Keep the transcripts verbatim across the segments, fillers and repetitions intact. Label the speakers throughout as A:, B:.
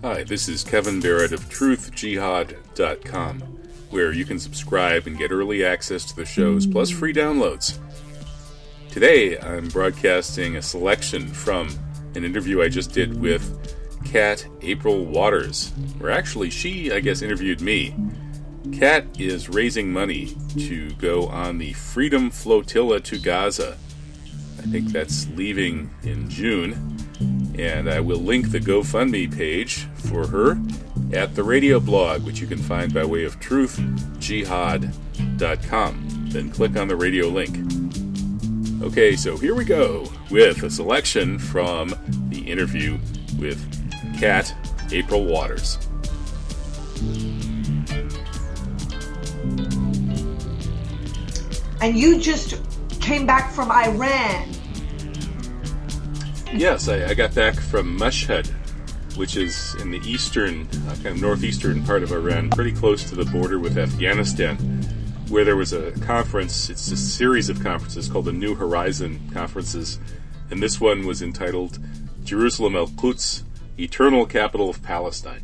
A: Hi, this is Kevin Barrett of truth jihad dot com, where you can subscribe and get early access to the shows, plus free downloads. Today, I'm broadcasting a selection from an interview I just did with Kat April Waters, where actually she, I guess, interviewed me. Kat is raising money to go on the Freedom Flotilla to Gaza. I think that's leaving in June. And I will link the GoFundMe page for her at the radio blog, which you can find by way of truth jihad dot com. Then click on the radio link. Okay, so here we go with a selection from the interview with Kat April Waters.
B: And you just came back from Iran.
A: Yes, I, I got back from Mashhad, which is in the eastern, uh, kind of northeastern part of Iran, pretty close to the border with Afghanistan, where there was a conference. It's a series of conferences called the New Horizon Conferences, and this one was entitled Jerusalem al-Quds, Eternal Capital of Palestine.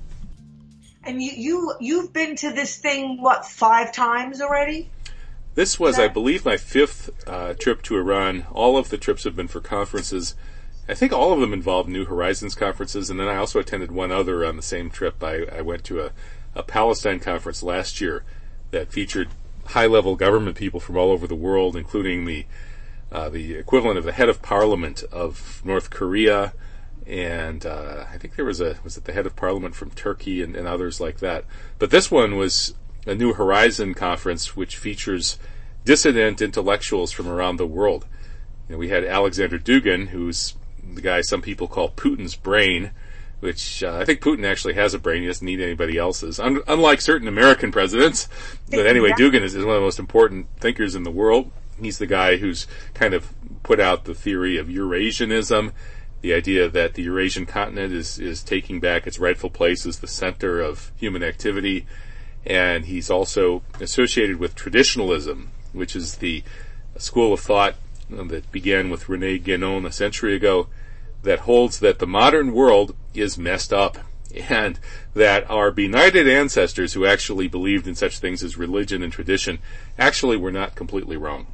B: And you, you, you've been to this thing, what, five times already?
A: This was, I believe, my fifth uh, trip to Iran. All of the trips have been for conferences. I think all of them involved New Horizons conferences, and then I also attended one other on the same trip. I, I went to a, a Palestine conference last year that featured high-level government people from all over the world, including the uh, the equivalent of the head of parliament of North Korea, and uh, I think there was a was it the head of parliament from Turkey and, and others like that. But this one was a New Horizon conference, which features dissident intellectuals from around the world. You know, we had Alexander Dugin, who's the guy some people call Putin's brain, which uh, I think Putin actually has a brain. He doesn't need anybody else's, Un- unlike certain American presidents. But anyway, Dugin is, is one of the most important thinkers in the world. He's the guy who's kind of put out the theory of Eurasianism, the idea that the Eurasian continent is, is taking back its rightful place as the center of human activity. And he's also associated with traditionalism, which is the school of thought that began with René Guénon a century ago, that holds that the modern world is messed up, and that our benighted ancestors who actually believed in such things as religion and tradition actually were not completely wrong.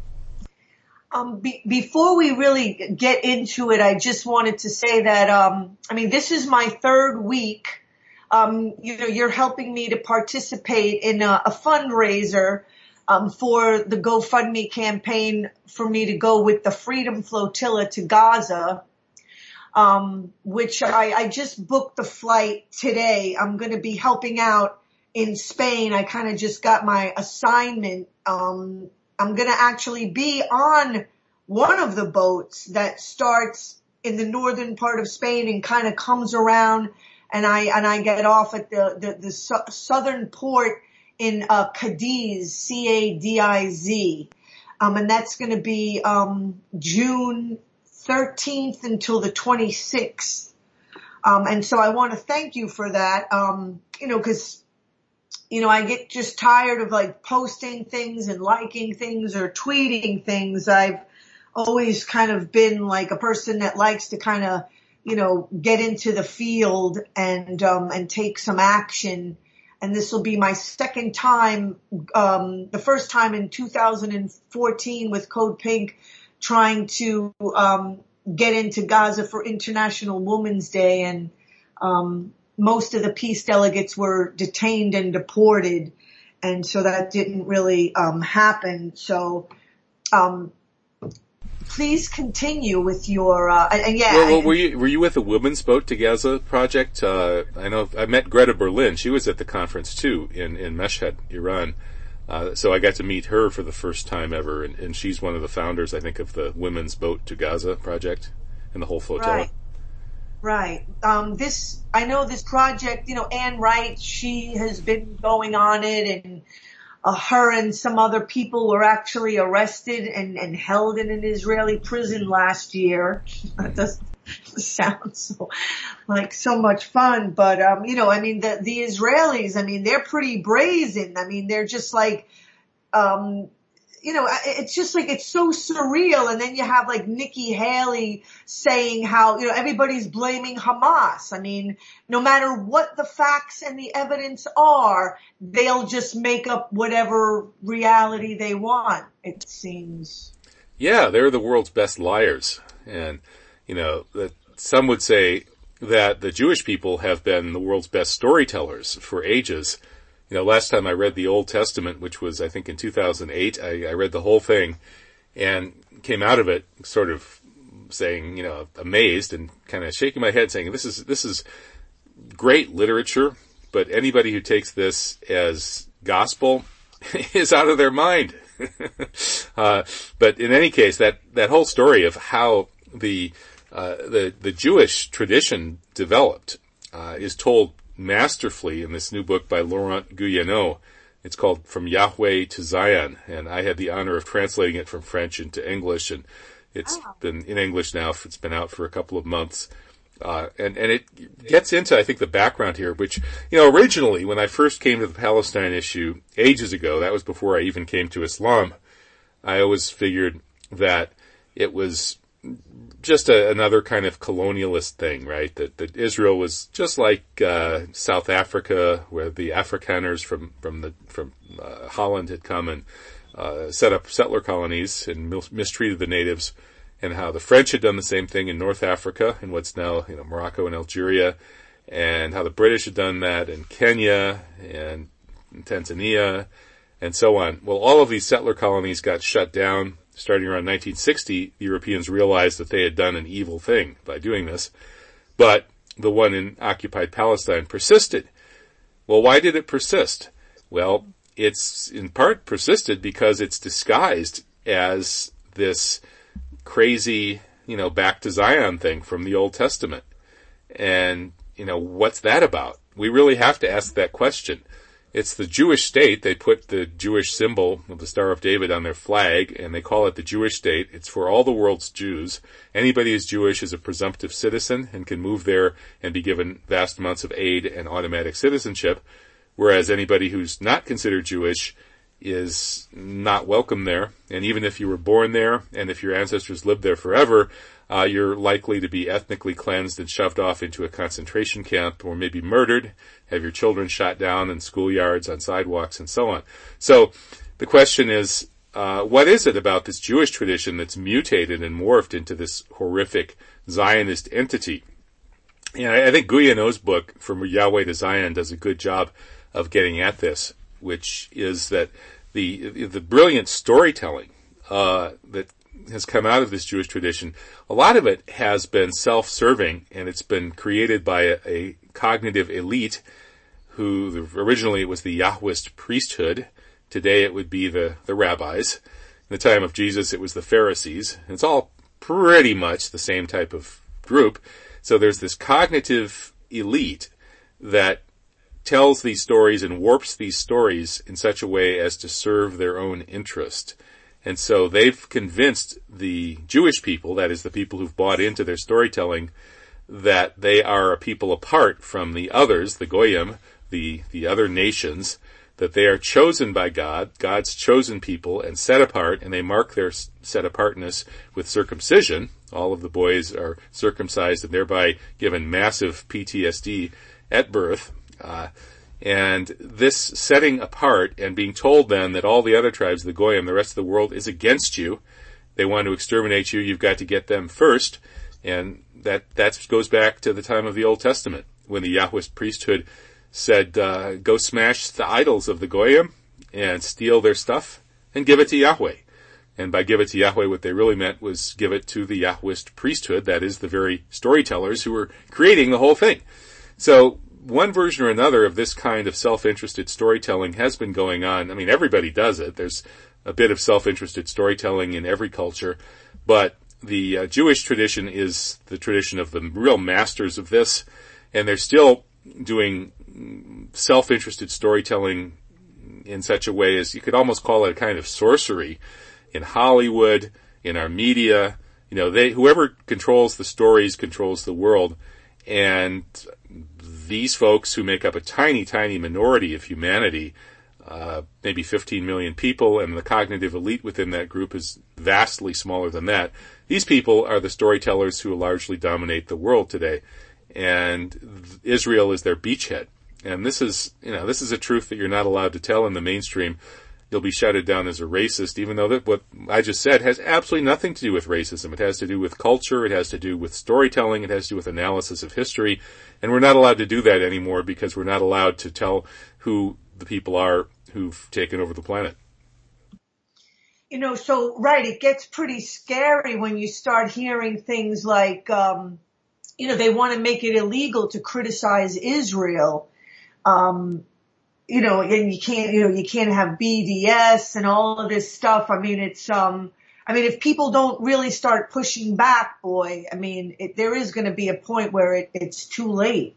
B: Um, be, before we really get into it, I just wanted to say that, um, I mean, this is my third week. Um, you know, you're helping me to participate in a, a fundraiser um, for the GoFundMe campaign for me to go with the Freedom Flotilla to Gaza, um, which I, I just booked the flight today. I'm going to be helping out in Spain. I kind of just got my assignment. Um, I'm going to actually be on one of the boats that starts in the northern part of Spain and kind of comes around. And I, and I get off at the, the, the su- southern port in, uh, Cadiz, C A D I Z. Um, and that's going to be, um, June thirteenth until the twenty-sixth. Um, and so I want to thank you for that. Um, you know, cause, you know, I get just tired of like posting things and liking things or tweeting things. I've always kind of been like a person that likes to kind of, you know, get into the field and, um, and take some action. And this will be my second time, um, the first time in two thousand fourteen with Code Pink, trying to, um, get into Gaza for International Women's Day. And, um, most of the peace delegates were detained and deported. And so that didn't really, um, happen. So, um, please continue with your, uh, and, and yeah.
A: Well, well, were you, were you with the Women's Boat to Gaza project? Uh, I know I met Greta Berlin. She was at the conference too in, in Mashhad, Iran. Uh, so I got to meet her for the first time ever. And, and she's one of the founders, I think, of the Women's Boat to Gaza project and the whole flotilla.
B: Right. Right. Um, this, I know this project, you know, Anne Wright, she has been going on it, and uh, her and some other people were actually arrested and, and held in an Israeli prison last year. That doesn't sound so, like so much fun, but, um, you know, I mean, the, the Israelis, I mean, they're pretty brazen. I mean, they're just like, um, you know, it's just like, it's so surreal. And then you have like Nikki Haley saying how, you know, everybody's blaming Hamas. I mean, no matter what the facts and the evidence are, they'll just make up whatever reality they want, it seems.
A: Yeah, they're the world's best liars. And, you know, that some would say that the Jewish people have been the world's best storytellers for ages. You know, last time I read the Old Testament, which was, I think, in two thousand eight, I, I read the whole thing and came out of it sort of saying, you know, amazed and kind of shaking my head saying, this is, this is great literature, but anybody who takes this as gospel is out of their mind. uh, but in any case, that, that whole story of how the, uh, the, the Jewish tradition developed, uh, is told masterfully in this new book by Laurent Guyénot. It's called From Yahweh to Zion, and I had the honor of translating it from French into English, and it's oh. been in English now. It's been out for a couple of months. Uh, and, and it gets into, I think, the background here, which, you know, originally, when I first came to the Palestine issue ages ago, that was before I even came to Islam, I always figured that it was just a, another kind of colonialist thing, right? That, that Israel was just like uh, South Africa, where the Afrikaners from from the from uh, Holland had come and uh, set up settler colonies and mis- mistreated the natives, and how the French had done the same thing in North Africa, in what's now, you know, Morocco and Algeria, and how the British had done that in Kenya and Tanzania, and so on. Well, all of these settler colonies got shut down. Starting around nineteen sixty, the Europeans realized that they had done an evil thing by doing this, but the one in occupied Palestine persisted. Well, why did it persist? Well, it's in part persisted because it's disguised as this crazy, you know, back to Zion thing from the Old Testament. And, you know, what's that about? We really have to ask that question. It's the Jewish state. They put the Jewish symbol of the Star of David on their flag, and they call it the Jewish state. It's for all the world's Jews. Anybody who's Jewish is a presumptive citizen and can move there and be given vast amounts of aid and automatic citizenship, whereas anybody who's not considered Jewish is not welcome there. And even if you were born there, and if your ancestors lived there forever, uh, you're likely to be ethnically cleansed and shoved off into a concentration camp, or maybe murdered, have your children shot down in schoolyards, on sidewalks, and so on. So the question is, uh, what is it about this Jewish tradition that's mutated and morphed into this horrific Zionist entity? And I, I think Guyénot's book, From Yahweh to Zion, does a good job of getting at this, which is that the the brilliant storytelling uh, that has come out of this Jewish tradition, a lot of it has been self-serving, and it's been created by a, a cognitive elite who, originally it was the Yahwist priesthood. Today it would be the, the rabbis. In the time of Jesus, it was the Pharisees. It's all pretty much the same type of group. So there's this cognitive elite that tells these stories and warps these stories in such a way as to serve their own interest. And so they've convinced the Jewish people, that is the people who've bought into their storytelling, that they are a people apart from the others, the Goyim, the, the other nations, that they are chosen by God, God's chosen people, and set apart, and they mark their set apartness with circumcision. All of the boys are circumcised and thereby given massive P T S D at birth. Uh, and this setting apart and being told then that all the other tribes, the Goyim, the rest of the world, is against you. They want to exterminate you. You've got to get them first. And that, that goes back to the time of the Old Testament, when the Yahwist priesthood said, uh, go smash the idols of the Goyim and steal their stuff and give it to Yahweh. And by give it to Yahweh, what they really meant was give it to the Yahwist priesthood, that is the very storytellers who were creating the whole thing. So one version or another of this kind of self-interested storytelling has been going on. I mean, everybody does it. There's a bit of self-interested storytelling in every culture, but the uh, Jewish tradition is the tradition of the real masters of this, and they're still doing self-interested storytelling in such a way as you could almost call it a kind of sorcery in Hollywood, in our media. You know, they, whoever controls the stories controls the world, and these folks who make up a tiny, tiny minority of humanity uh, maybe fifteen million people, and the cognitive elite within that group is vastly smaller than that. These people are the storytellers who largely dominate the world today, and Israel is their beachhead. And this is, you know, this is a truth that you're not allowed to tell in the mainstream. You'll be shouted down as a racist, even though that what I just said has absolutely nothing to do with racism. It has to do with culture. It has to do with storytelling. It has to do with analysis of history. And we're not allowed to do that anymore because we're not allowed to tell who the people are who've taken over the planet.
B: You know, so, right, it gets pretty scary when you start hearing things like, um, you know, they want to make it illegal to criticize Israel. Um, You know, and you can't, you know, you can't have B D S and all of this stuff. I mean, it's, um, I mean, if people don't really start pushing back, boy, I mean, it, there is going to be a point where it, it's too late.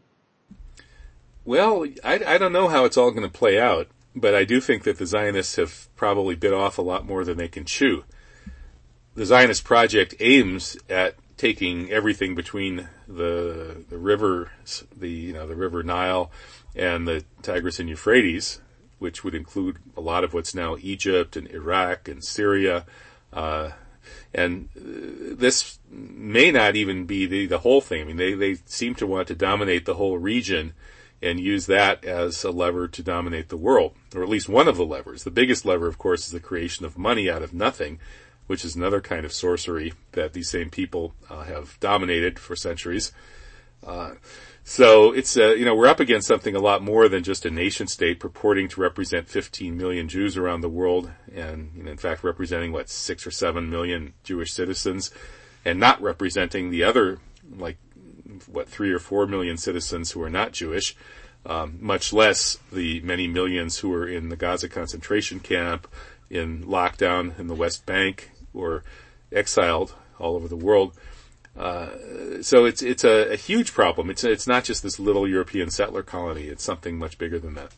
A: Well, I, I don't know how it's all going to play out, but I do think that the Zionists have probably bit off a lot more than they can chew. The Zionist project aims at taking everything between the the rivers, the you know the River Nile and the Tigris and Euphrates, which would include a lot of what's now Egypt and Iraq and Syria, uh, and this may not even be the, the whole thing. I mean, they, they seem to want to dominate the whole region and use that as a lever to dominate the world, or at least one of the levers. The biggest lever, of course, is the creation of money out of nothing, which is another kind of sorcery that these same people uh, have dominated for centuries. Uh, so it's, uh, you know, we're up against something a lot more than just a nation state purporting to represent fifteen million Jews around the world, and you know, in fact representing, what, six or seven million Jewish citizens, and not representing the other, like, what, three or four million citizens who are not Jewish, um, much less the many millions who are in the Gaza concentration camp, in lockdown in the West Bank, or exiled all over the world. Uh, so it's it's a, a huge problem. It's it's not just this little European settler colony. It's something much bigger than that.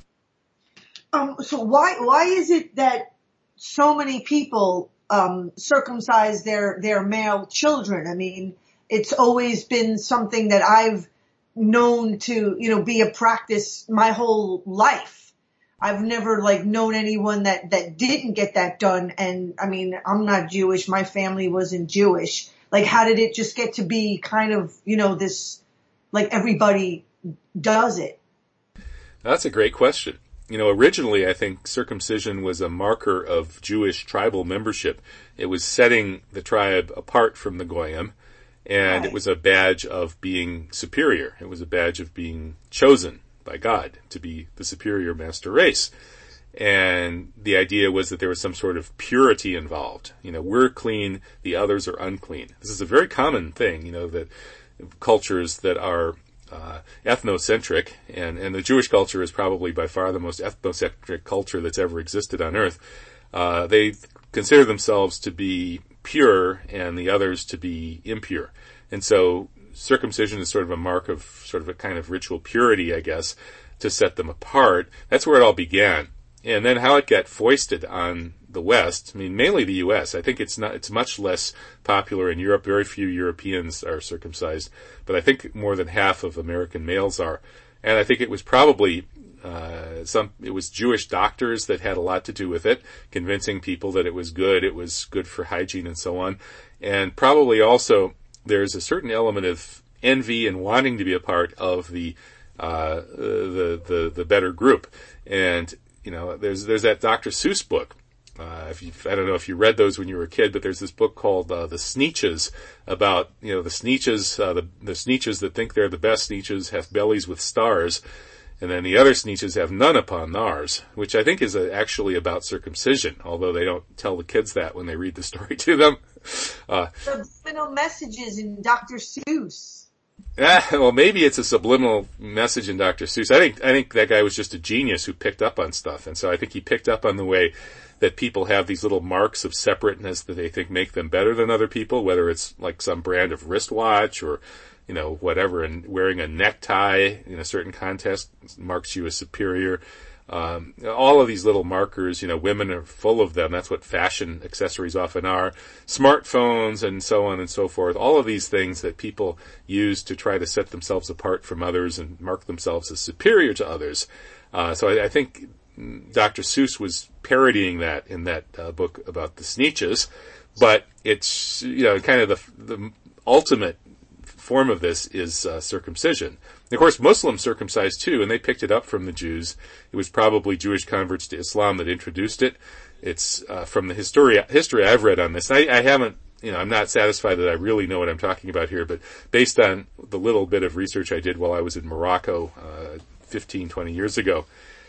B: Um, so why why is it that so many people um, circumcise their their male children? I mean, it's always been something that I've known to, you know, be a practice my whole life. I've never like known anyone that that didn't get that done. And I mean, I'm not Jewish. My family wasn't Jewish. Like, how did it just get to be kind of, you know, this, like, everybody does it?
A: That's a great question. You know, originally I think circumcision was a marker of Jewish tribal membership. It was setting the tribe apart from the Goyim, and right. It was a badge of being superior. It was a badge of being chosen by God to be the superior master race. And the idea was that there was some sort of purity involved. You know, we're clean, the others are unclean. This is a very common thing, you know, that cultures that are uh, ethnocentric, and, and the Jewish culture is probably by far the most ethnocentric culture that's ever existed on earth. Uh, they consider themselves to be pure and the others to be impure. And so circumcision is sort of a mark of sort of a kind of ritual purity, I guess, to set them apart. That's where it all began. And then how it got foisted on the West, I mean, mainly the U S. I think it's not, it's much less popular in Europe. Very few Europeans are circumcised, but I think more than half of American males are. And I think it was probably, uh, some, it was Jewish doctors that had a lot to do with it, convincing people that it was good, it was good for hygiene and so on. And probably also there's a certain element of envy and wanting to be a part of the, uh, the, the, the better group. And, you know, there's there's that Doctor Seuss book. Uh, if you, I don't know if you read those when you were a kid, but there's this book called uh, The Sneetches about, you know, the Sneetches, uh, the, the Sneetches that think they're the best Sneetches have bellies with stars, and then the other Sneetches have none upon theirs, which I think is a, actually about circumcision, although they don't tell the kids that when they read the story to them. Uh,
B: Subliminal messages in Doctor Seuss.
A: Ah, well, maybe it's a subliminal message in Doctor Seuss. I think I think that guy was just a genius who picked up on stuff, and so I think he picked up on the way that people have these little marks of separateness that they think make them better than other people, whether it's like some brand of wristwatch or, you know, whatever, and wearing a necktie in a certain contest marks you as superior. Um, all of these little markers, you know, women are full of them. That's what fashion accessories often are. Smartphones and so on and so forth. All of these things that people use to try to set themselves apart from others and mark themselves as superior to others. Uh, so I, I think Doctor Seuss was parodying that in that uh, book about the Sneetches, but it's, you know, kind of the, the ultimate form of this is uh, circumcision. And of course, Muslims circumcised too, and they picked it up from the Jews. It was probably Jewish converts to Islam that introduced it. It's uh, from the history history I've read on this. I, I haven't, you know, I'm not satisfied that I really know what I'm talking about here, but based on the little bit of research I did while I was in Morocco uh, fifteen, twenty years ago,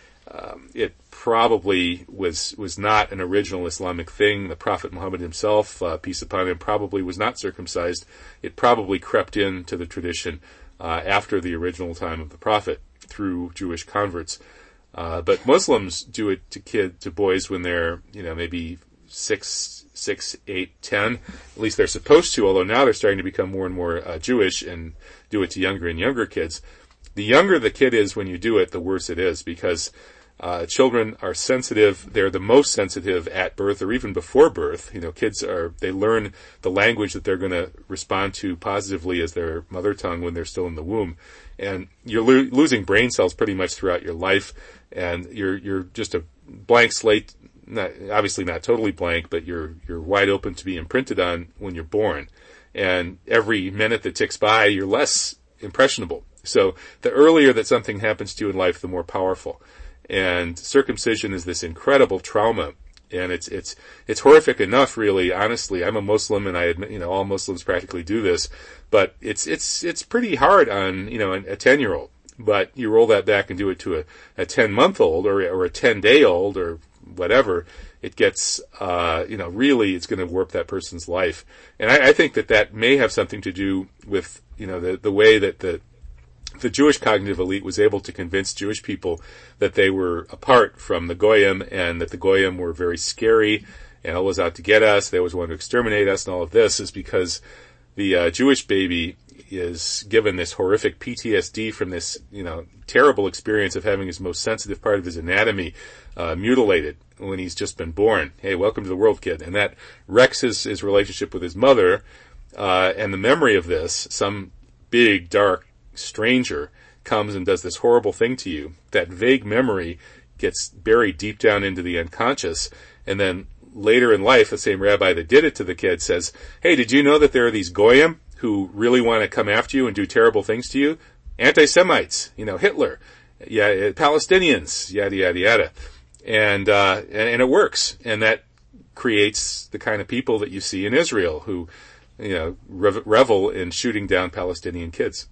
A: um, it probably was was not an original Islamic thing. The Prophet Muhammad himself, uh, peace upon him, probably was not circumcised. It probably crept into the tradition uh, after the original time of the Prophet through Jewish converts. Uh, but Muslims do it to kid to boys when they're, you know, maybe six, six, eight, ten. At least they're supposed to. Although now they're starting to become more and more uh, Jewish and do it to younger and younger kids. The younger the kid is when you do it, the worse it is, because uh, children are sensitive. They're the most sensitive at birth or even before birth. You know, kids are, they learn the language that they're going to respond to positively as their mother tongue when they're still in the womb. And you're lo- losing brain cells pretty much throughout your life, and you're you're just a blank slate. Not, obviously not totally blank, but you're you're wide open to be imprinted on when you're born. And every minute that ticks by, you're less impressionable. So the earlier that something happens to you in life, the more powerful. And circumcision is this incredible trauma. And it's, it's, it's horrific enough, really, honestly. I'm a Muslim, and I admit, you know, all Muslims practically do this, but it's, it's, it's pretty hard on, you know, a ten-year-old. But you roll that back and do it to a, a ten-month-old or, or a ten-day-old or whatever, it gets, uh, you know, really, it's going to warp that person's life. And I, I think that that may have something to do with, you know, the, the way that the, the Jewish cognitive elite was able to convince Jewish people that they were apart from the Goyim, and that the Goyim were very scary and always out to get us. They always wanted to exterminate us, and all of this is because the uh, Jewish baby is given this horrific P T S D from this, you know, terrible experience of having his most sensitive part of his anatomy uh, mutilated when he's just been born. Hey, welcome to the world, kid. And that wrecks his, his relationship with his mother, uh, and the memory of this, some big, dark stranger comes and does this horrible thing to you. That vague memory gets buried deep down into the unconscious, and then later in life, the same rabbi that did it to the kid says, hey, did you know that there are these Goyim who really want to come after you and do terrible things to you? Anti-Semites, you know, Hitler, yeah, Palestinians, yada, yada, yada. And, uh, and, and it works. And that creates the kind of people that you see in Israel who, you know, rev- revel in shooting down Palestinian kids.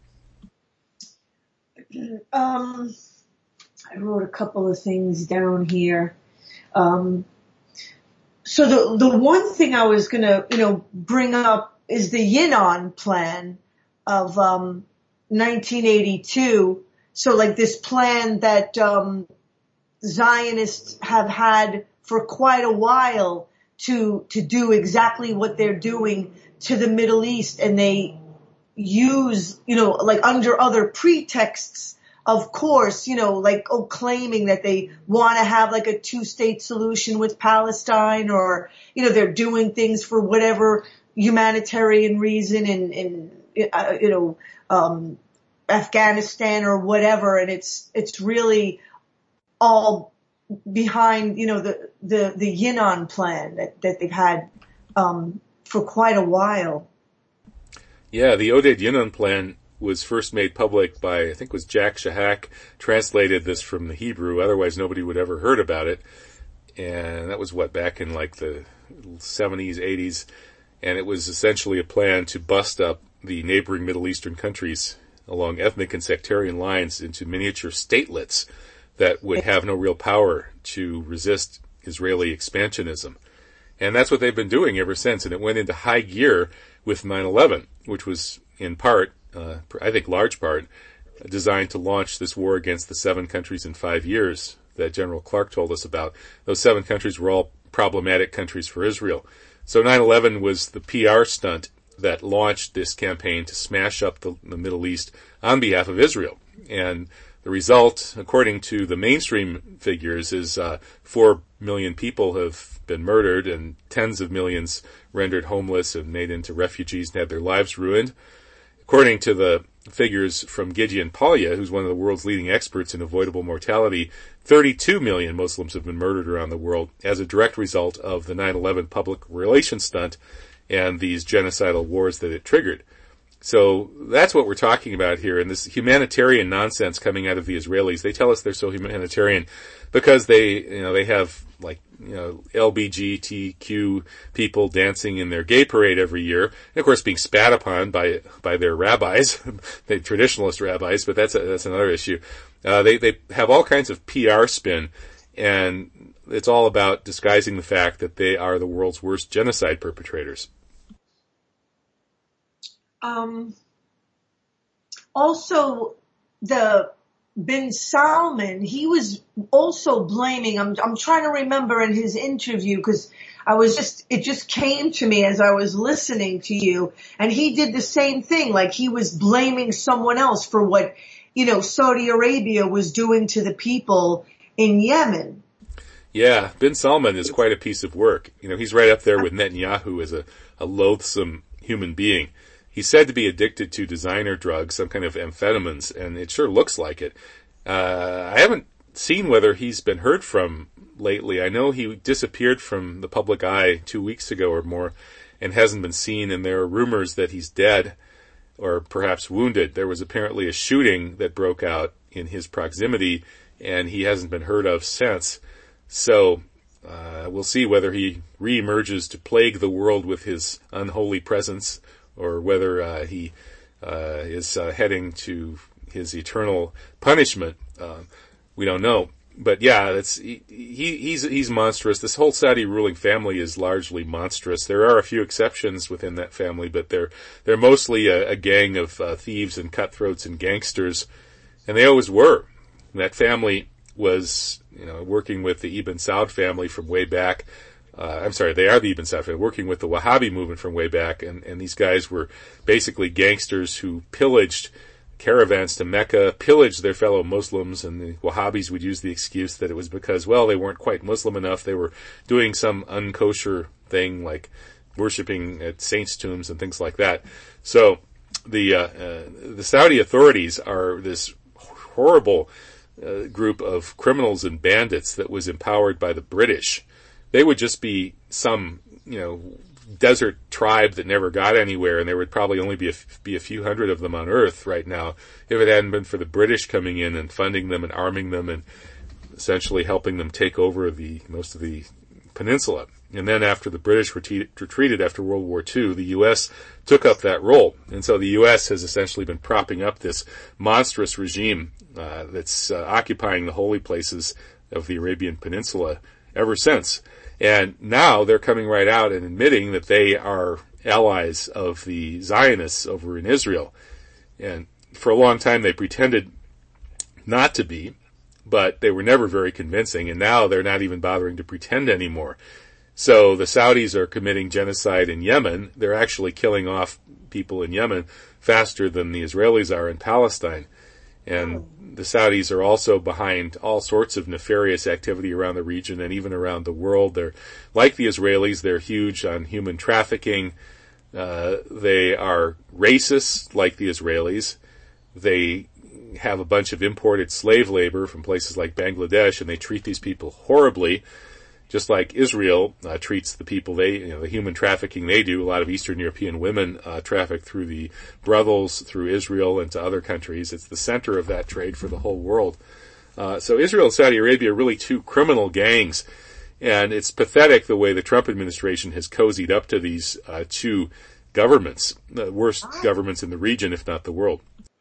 B: Um, I wrote a couple of things down here. Um, so the the one thing I was gonna, you know, bring up is the Yinon plan of um, nineteen eighty-two. So like this plan that um, Zionists have had for quite a while to to do exactly what they're doing to the Middle East, and they use, you know, like under other pretexts, of course, you know, like, oh, claiming that they want to have like a two-state solution with Palestine, or, you know, they're doing things for whatever humanitarian reason in, in, uh, you know, um, Afghanistan or whatever. And it's, it's really all behind, you know, the, the, the Yinon plan that, that they've had, um, for quite a while.
A: Yeah, the Oded Yinon plan was first made public by, I think it was Jack Shahak, translated this from the Hebrew, otherwise nobody would ever heard about it. And that was what, back in like the seventies, eighties. And it was essentially a plan to bust up the neighboring Middle Eastern countries along ethnic and sectarian lines into miniature statelets that would have no real power to resist Israeli expansionism. And that's what they've been doing ever since. And it went into high gear with nine eleven, which was in part, uh, I think large part, designed to launch this war against the seven countries in five years that General Clark told us about. Those seven countries were all problematic countries for Israel. So nine eleven was the P R stunt that launched this campaign to smash up the, the Middle East on behalf of Israel. And the result, according to the mainstream figures, is uh, four million people have been murdered and tens of millions rendered homeless and made into refugees and had their lives ruined. According to the figures from Gideon Polya, who's one of the world's leading experts in avoidable mortality, thirty-two million Muslims have been murdered around the world as a direct result of the nine eleven public relations stunt and these genocidal wars that it triggered. So that's what we're talking about here. And this humanitarian nonsense coming out of the Israelis, they tell us they're so humanitarian because they, you know, they have like, you know, L G B T Q people dancing in their gay parade every year. And of course being spat upon by, by their rabbis, the traditionalist rabbis, but that's a, that's another issue. Uh, they, they have all kinds of P R spin, and it's all about disguising the fact that they are the world's worst genocide perpetrators.
B: Um, also, the Bin Salman, he was also blaming, I'm, I'm trying to remember in his interview, because I was just, it just came to me as I was listening to you, and he did the same thing, like he was blaming someone else for what, you know, Saudi Arabia was doing to the people in Yemen.
A: Yeah, Bin Salman is quite a piece of work. You know, he's right up there with Netanyahu as a, a loathsome human being. He's said to be addicted to designer drugs, some kind of amphetamines, and it sure looks like it. Uh, I haven't seen whether he's been heard from lately. I know he disappeared from the public eye two weeks ago or more and hasn't been seen, and there are rumors that he's dead or perhaps wounded. There was apparently a shooting that broke out in his proximity, and he hasn't been heard of since. So uh, we'll see whether he reemerges to plague the world with his unholy presence, or whether uh, he uh, is uh, heading to his eternal punishment. Uh, we don't know. But yeah, it's, he, he's, he's monstrous. This whole Saudi ruling family is largely monstrous. There are a few exceptions within that family, but they're, they're mostly a, a gang of uh, thieves and cutthroats and gangsters. And they always were. That family was, you know, working with the Ibn Saud family from way back. Uh, I'm sorry, they are the Ibn Saud family, working with the Wahhabi movement from way back, and, and these guys were basically gangsters who pillaged caravans to Mecca, pillaged their fellow Muslims, and the Wahhabis would use the excuse that it was because, well, they weren't quite Muslim enough, they were doing some unkosher thing like worshipping at saints' tombs and things like that. So the, uh, uh, the Saudi authorities are this horrible uh, group of criminals and bandits that was empowered by the British. They would just be some, you know, desert tribe that never got anywhere, and there would probably only be a, be a few hundred of them on Earth right now if it hadn't been for the British coming in and funding them and arming them and essentially helping them take over the most of the peninsula. And then after the British retreated after World War Two, the U S took up that role. And so the U S has essentially been propping up this monstrous regime uh, that's uh, occupying the holy places of the Arabian Peninsula ever since. And now they're coming right out and admitting that they are allies of the Zionists over in Israel. And for a long time they pretended not to be, but they were never very convincing, and now they're not even bothering to pretend anymore. So the Saudis are committing genocide in Yemen. They're actually killing off people in Yemen faster than the Israelis are in Palestine. And the Saudis are also behind all sorts of nefarious activity around the region and even around the world. They're like the Israelis. They're huge on human trafficking. Uh, they are racist like the Israelis. They have a bunch of imported slave labor from places like Bangladesh, and they treat these people horribly, just like Israel uh, treats the people they, you know, the human trafficking they do. A lot of Eastern European women uh, traffic through the brothels, through Israel and to other countries. It's the center of that trade for the whole world. Uh, so Israel and Saudi Arabia are really two criminal gangs, and it's pathetic the way the Trump administration has cozied up to these uh, two governments, the worst governments in the region, if not the world.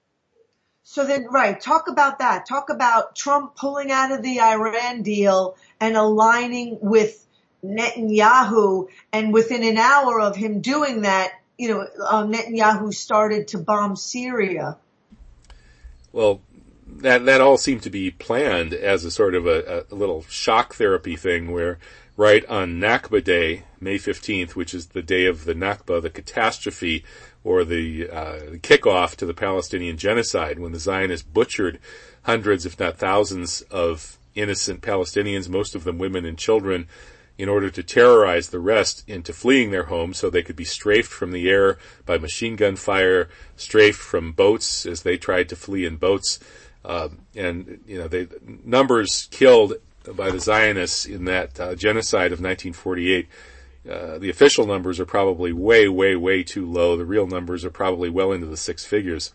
B: So then, right, talk about that. Talk about Trump pulling out of the Iran deal and aligning with Netanyahu. And within an hour of him doing that, you know, uh, Netanyahu started to bomb Syria.
A: Well, that that all seemed to be planned as a sort of a, a little shock therapy thing where right on Nakba Day, May fifteenth, which is the day of the Nakba, the catastrophe, or the uh, kickoff to the Palestinian genocide, when the Zionists butchered hundreds, if not thousands, of innocent Palestinians, most of them women and children, in order to terrorize the rest into fleeing their homes so they could be strafed from the air by machine gun fire, strafed from boats as they tried to flee in boats. Uh, and, you know, the numbers killed by the Zionists in that uh, genocide of nineteen forty-eight, uh, the official numbers are probably way, way, way too low. The real numbers are probably well into the six figures.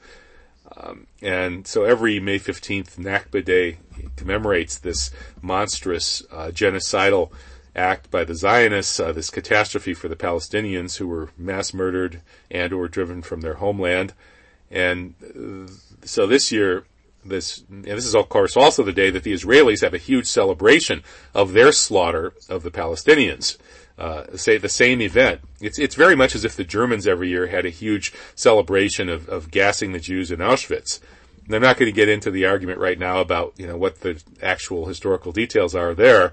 A: Um, and so every May fifteenth, Nakba Day, commemorates this monstrous uh, genocidal act by the Zionists, uh, this catastrophe for the Palestinians who were mass murdered and or driven from their homeland. And uh, so this year, this and this is of course also the day that the Israelis have a huge celebration of their slaughter of the Palestinians. Uh, say the same event. It's it's very much as if the Germans every year had a huge celebration of, of gassing the Jews in Auschwitz. And I'm not going to get into the argument right now about, you know, what the actual historical details are there,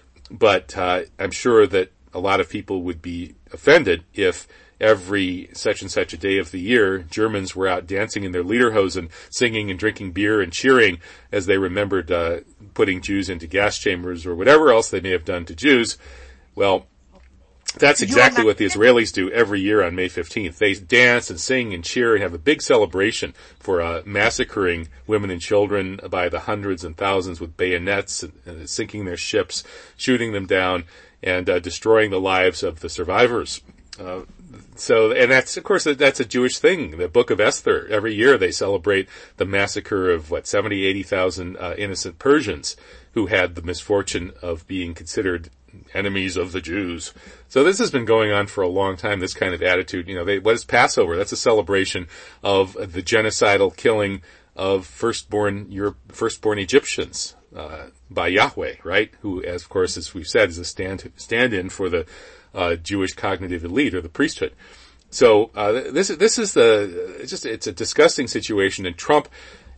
A: but uh, I'm sure that a lot of people would be offended if every such and such a day of the year, Germans were out dancing in their lederhosen, singing and drinking beer and cheering as they remembered uh, putting Jews into gas chambers or whatever else they may have done to Jews. Well, that's exactly what the Israelis do every year on May fifteenth. They dance and sing and cheer and have a big celebration for uh, massacring women and children by the hundreds and thousands with bayonets, and, and sinking their ships, shooting them down, and uh, destroying the lives of the survivors. Uh, so, and that's, of course, that's a Jewish thing. The Book of Esther, every year they celebrate the massacre of, what, seventy, eighty thousand uh, innocent Persians who had the misfortune of being considered enemies of the Jews. So this has been going on for a long time, this kind of attitude. You know, they, what is Passover? That's a celebration of the genocidal killing of firstborn, your firstborn Egyptians, uh, by Yahweh, right? Who, as of course, as we've said, is a stand, stand-in for the, uh, Jewish cognitive elite or the priesthood. So, uh, this, this is the, it's just, it's a disgusting situation, and Trump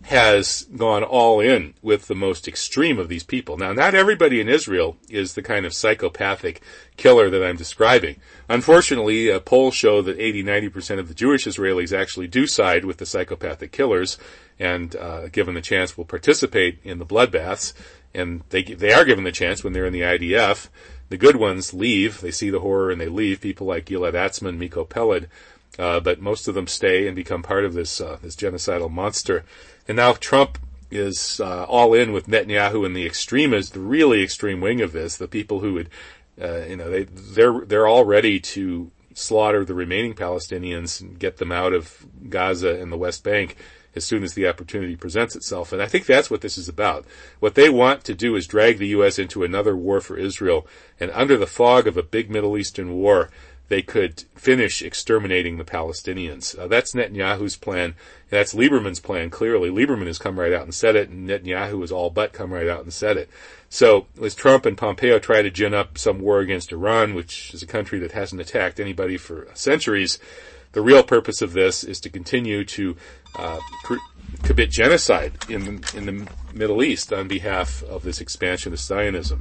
A: has gone all in with the most extreme of these people. Now, not everybody in Israel is the kind of psychopathic killer that I'm describing. Unfortunately, uh, polls show that eighty, ninety percent of the Jewish Israelis actually do side with the psychopathic killers, and uh, given the chance will participate in the bloodbaths. And they they are given the chance when they're in the I D F. The good ones leave. They see the horror and they leave. People like Gilad Atzmon, Miko Peled. Uh, but most of them stay and become part of this uh, this genocidal monster. And now Trump is uh, all in with Netanyahu and the extremists, the really extreme wing of this, the people who would, uh, you know, they they're they're all ready to slaughter the remaining Palestinians and get them out of Gaza and the West Bank as soon as the opportunity presents itself. And I think that's what this is about. What they want to do is drag the U S into another war for Israel, and under the fog of a big Middle Eastern war, they could finish exterminating the Palestinians. Uh, that's Netanyahu's plan. That's Lieberman's plan, clearly. Lieberman has come right out and said it, and Netanyahu has all but come right out and said it. So, as Trump and Pompeo try to gin up some war against Iran, which is a country that hasn't attacked anybody for centuries, the real purpose of this is to continue to uh, cr- commit genocide in, in the Middle East on behalf of this expansionist Zionism.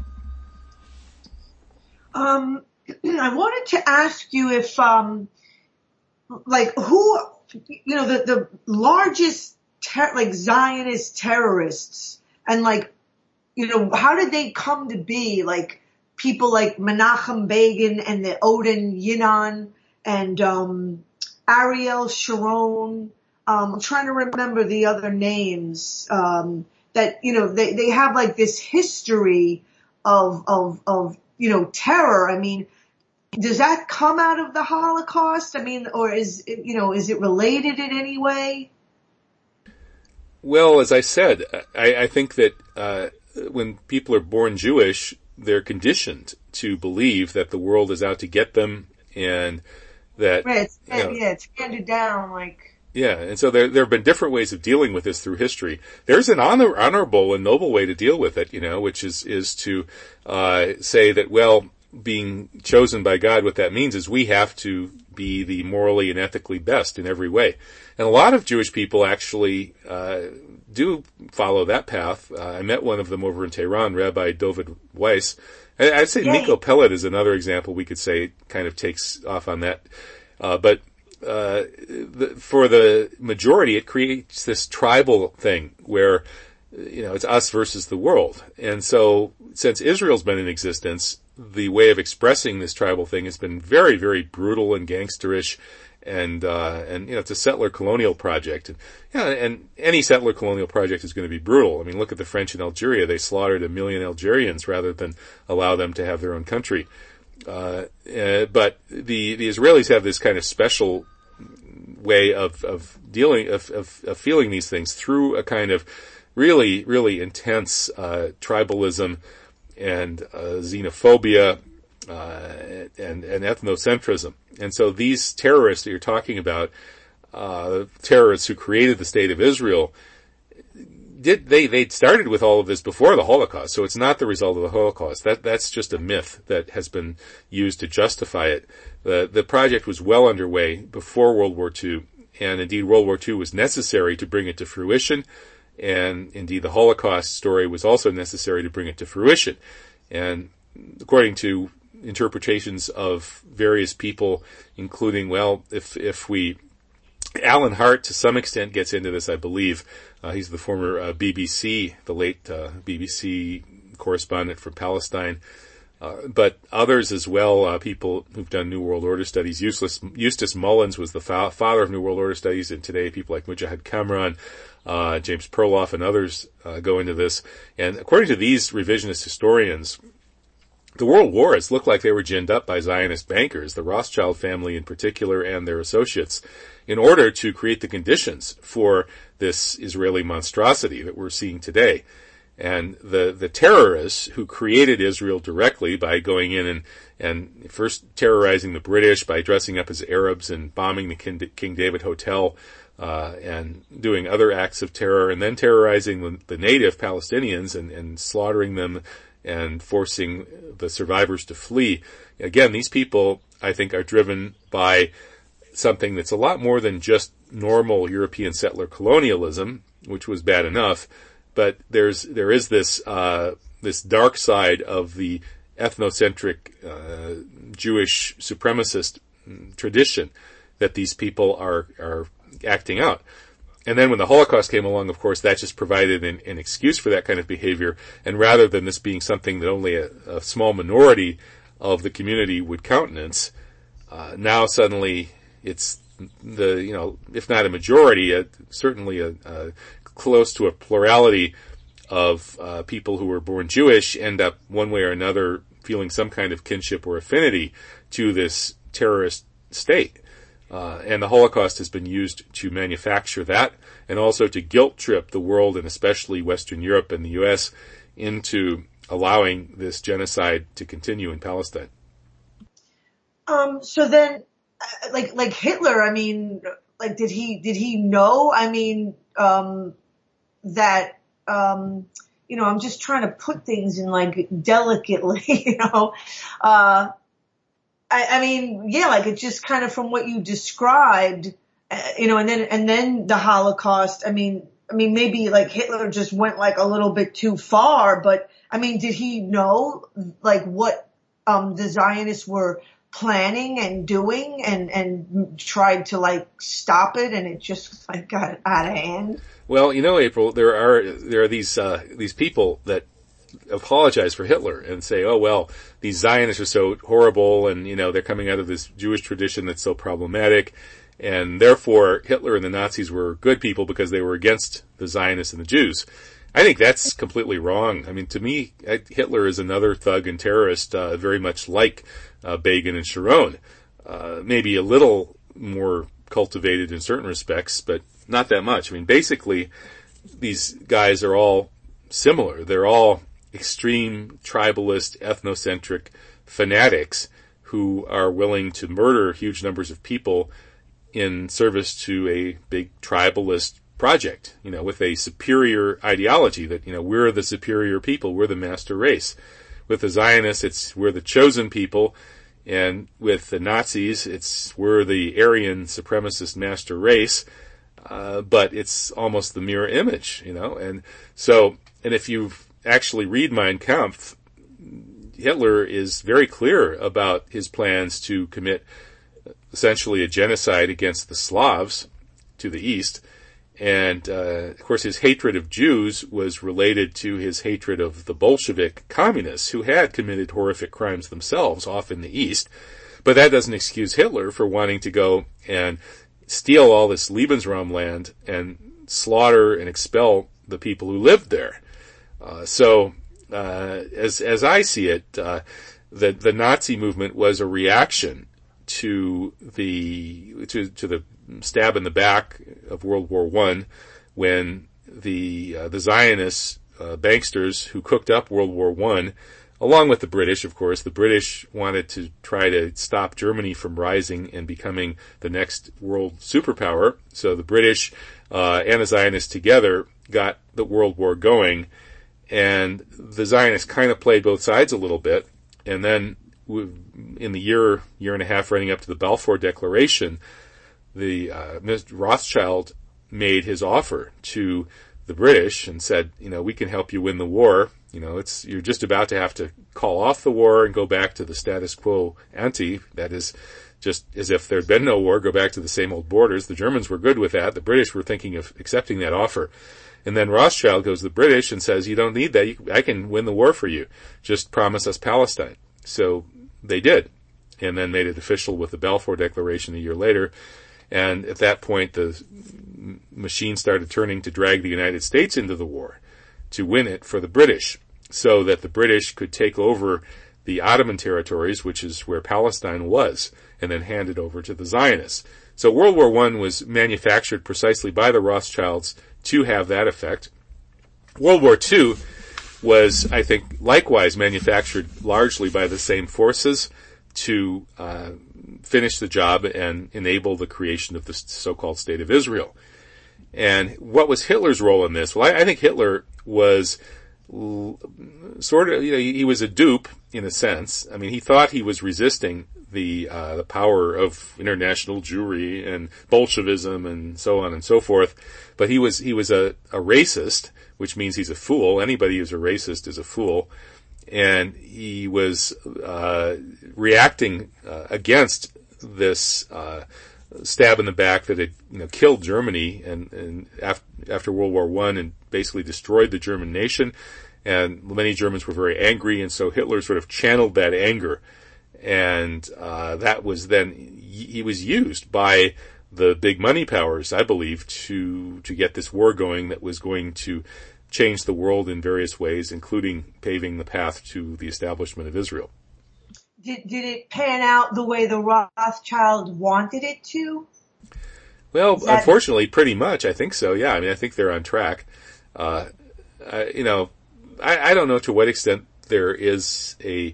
B: Um... I wanted to ask you if, um, like, who, you know, the, the largest, ter- like, Zionist terrorists, and, like, you know, how did they come to be? Like, people like Menachem Begin and the Odin Yinon and, um, Ariel Sharon. Um, I'm trying to remember the other names, um, that, you know, they, they have, like, this history of, of, of, you know, terror. I mean, does that come out of the Holocaust? I mean, or is it, you know, is it related in any way?
A: Well, as I said, I, I think that uh, when people are born Jewish, they're conditioned to believe that the world is out to get them, and that
B: right, it's,
A: you know,
B: yeah, it's handed down like.
A: Yeah, and so there there have been different ways of dealing with this through history. There's an honor, honorable and noble way to deal with it, you know, which is is to uh, say that, well, being chosen by God, what that means is we have to be the morally and ethically best in every way. And a lot of Jewish people actually uh, do follow that path. Uh, I met one of them over in Tehran, Rabbi David Weiss. I, I'd say
B: Yay.
A: Miko Peled is another example we could say kind of takes off on that. Uh, but uh, the, for the majority, it creates this tribal thing where, you know, it's us versus the world. And so since Israel's been in existence, the way of expressing this tribal thing has been very, very brutal and gangsterish. And, uh, and, you know, it's a settler colonial project. And, you know, and any settler colonial project is going to be brutal. I mean, look at the French in Algeria. They slaughtered a million Algerians rather than allow them to have their own country. Uh, uh, but the, the Israelis have this kind of special way of, of dealing, of, of, of feeling these things through a kind of really, really intense, uh, tribalism and, uh, xenophobia, uh, and, and ethnocentrism. And so these terrorists that you're talking about, uh, terrorists who created the state of Israel, did, they, they started with all of this before the Holocaust. So it's not the result of the Holocaust. That, that's just a myth that has been used to justify it. The, the project was well underway before World War Two. And indeed World War Two was necessary to bring it to fruition. And indeed the Holocaust story was also necessary to bring it to fruition. And according to interpretations of various people, including, well, if, if we, Alan Hart to some extent gets into this, I believe. Uh, he's the former uh, B B C, the late uh, B B C correspondent for Palestine. Uh, but others as well, uh, people who've done New World Order studies. Eustace, Eustace Mullins was the fa- father of New World Order studies, and today people like Mujahid Kamran, uh, James Perloff, and others uh, go into this. And according to these revisionist historians, the world wars looked like they were ginned up by Zionist bankers, the Rothschild family in particular and their associates, in order to create the conditions for this Israeli monstrosity that we're seeing today. And the, the terrorists who created Israel directly by going in and, and first terrorizing the British by dressing up as Arabs and bombing the King, King David Hotel, uh, and doing other acts of terror, and then terrorizing the, the native Palestinians and, and slaughtering them and forcing the survivors to flee. Again, these people, I think, are driven by something that's a lot more than just normal European settler colonialism, which was bad enough, but there's, there is this, uh, this dark side of the ethnocentric, uh, Jewish supremacist tradition that these people are, are acting out. And then when the Holocaust came along, of course, that just provided an, an excuse for that kind of behavior. And rather than this being something that only a, a small minority of the community would countenance, uh, now suddenly it's the, you know, if not a majority, a, certainly a, a close to a plurality of uh, people who were born Jewish end up one way or another feeling some kind of kinship or affinity to this terrorist state. Uh, and the Holocaust has been used to manufacture that and also to guilt trip the world and especially Western Europe and the U S into allowing this genocide to continue in Palestine.
B: Um, so then, like, like Hitler, I mean, like, did he, did he know, I mean, um, that, um, you know, I'm just trying to put things in like delicately, you know, uh, I, I mean, yeah, like it just kind of from what you described, uh, you know, and then, and then the Holocaust, I mean, I mean, maybe like Hitler just went like a little bit too far, but I mean, did he know like what, um, the Zionists were planning and doing and, and tried to like stop it and it just like got out of hand?
A: Well, you know, April, there are, there are these, uh, these people that apologize for Hitler and say, oh, well, these Zionists are so horrible and, you know, they're coming out of this Jewish tradition that's so problematic. And therefore, Hitler and the Nazis were good people because they were against the Zionists and the Jews. I think that's completely wrong. I mean, to me, Hitler is another thug and terrorist, uh, very much like uh, Begin and Sharon. Uh, maybe a little more cultivated in certain respects, but not that much. I mean, basically, these guys are all similar. They're all extreme tribalist, ethnocentric fanatics who are willing to murder huge numbers of people in service to a big tribalist project, you know, with a superior ideology that, you know, we're the superior people, we're the master race. With the Zionists, it's we're the chosen people, and with the Nazis, it's we're the Aryan supremacist master race, uh, but it's almost the mirror image, you know, and so, and if you actually read Mein Kampf, Hitler is very clear about his plans to commit essentially a genocide against the Slavs to the east, And, uh, of course, his hatred of Jews was related to his hatred of the Bolshevik communists, who had committed horrific crimes themselves off in the East. But that doesn't excuse Hitler for wanting to go and steal all this Lebensraum land and slaughter and expel the people who lived there. Uh, so, uh, as, as I see it, uh, the, the Nazi movement was a reaction to the, to, to the stab in the back of World War One, when the, uh, the Zionists, uh, banksters who cooked up World War One, along with the British, of course. The British wanted to try to stop Germany from rising and becoming the next world superpower. So the British uh, and the Zionists together got the World War going. And the Zionists kind of played both sides a little bit. And then in the year, year and a half running up to the Balfour Declaration, the uh, Mister Rothschild made his offer to the British and said, you know, we can help you win the war. You know, it's, you're just about to have to call off the war and go back to the status quo ante. That is just as if there'd been no war, go back to the same old borders. The Germans were good with that. The British were thinking of accepting that offer. And then Rothschild goes to the British and says, you don't need that. You, I can win the war for you. Just promise us Palestine. So they did. And then made it official with the Balfour Declaration a year later. And at that point, the machine started turning to drag the United States into the war, to win it for the British, so that the British could take over the Ottoman territories, which is where Palestine was, and then hand it over to the Zionists. So World War One was manufactured precisely by the Rothschilds to have that effect. World War Two was, I think, likewise manufactured largely by the same forces to uh, finish the job and enable the creation of the so-called State of Israel. And what was Hitler's role in this? Well, I, I think Hitler was l- sort of, you know, he, he was a dupe in a sense. I mean, he thought he was resisting the uh, the power of international Jewry and Bolshevism and so on and so forth. But he was he was a, a racist, which means he's a fool. Anybody who's a racist is a fool. And he was uh, reacting uh, against this uh, stab in the back that had, you know, killed Germany and, and after, after World War One and basically destroyed the German nation. And many Germans were very angry, and so Hitler sort of channeled that anger. And uh, that was then, he was used by the big money powers, I believe, to to get this war going that was going to change the world in various ways, including paving the path to the establishment of Israel.
B: Did, did it pan out the way the Rothschild wanted it to?
A: Well,
B: that...
A: unfortunately, pretty much. I think so. Yeah, I mean, I think they're on track. Uh, I, you know, I, I don't know to what extent there is a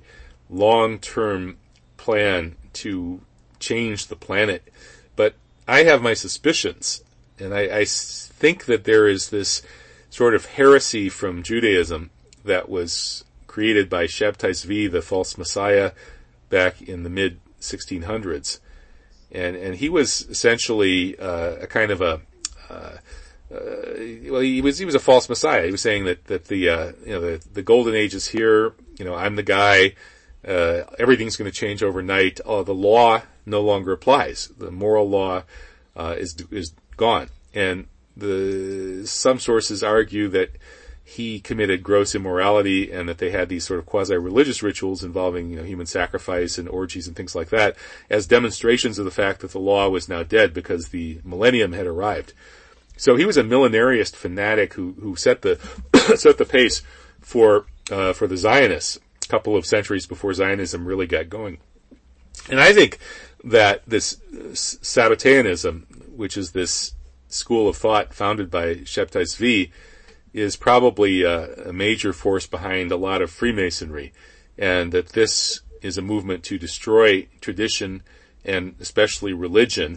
A: long-term plan to change the planet, but I have my suspicions, and I, I think that there is this sort of heresy from Judaism that was created by Shabtai Zvi, the false messiah, back in the mid sixteen hundreds. And, and he was essentially, uh, a kind of a, uh, uh, well, he was, he was a false messiah. He was saying that, that the, uh, you know, the, the golden age is here. You know, I'm the guy. Uh, everything's going to change overnight. Oh, the law no longer applies. The moral law, uh, is, is gone. And the, some sources argue that he committed gross immorality and that they had these sort of quasi-religious rituals involving, you know, human sacrifice and orgies and things like that as demonstrations of the fact that the law was now dead because the millennium had arrived. So he was a millenariist fanatic who, who set the, set the pace for, uh, for the Zionists a couple of centuries before Zionism really got going. And I think that this Sabbateanism, which is this school of thought founded by Shabtai Zvi, is probably a, a major force behind a lot of Freemasonry, and that this is a movement to destroy tradition and especially religion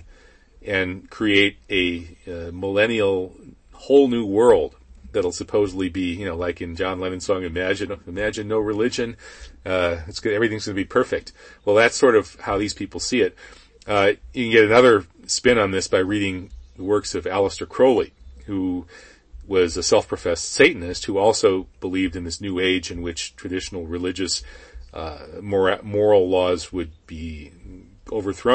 A: and create a, a millennial whole new world that'll supposedly be, you know, like in John Lennon's song, Imagine, Imagine No Religion, uh, it's gonna, everything's gonna be perfect. Well, that's sort of how these people see it. Uh, you can get another spin on this by reading the works of Aleister Crowley, who was a self-professed Satanist who also believed in this new age in which traditional religious uh, moral, moral laws would be overthrown